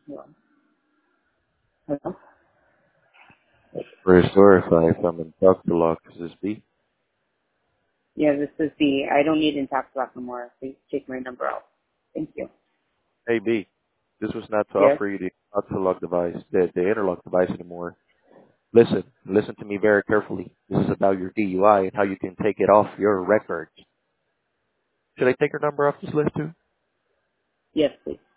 Hello? First verify if I'm in talk to lock. Is this B? Yeah, this is the, I don't need Intact Block no more. Please take my number out. Thank you. Hey B, this was not to Yes? offer you the talk to lock device, the interlock device anymore. Listen to me very carefully. This is about your DUI and how you can take it off your records. Should I take your number off this list too? Yes, please.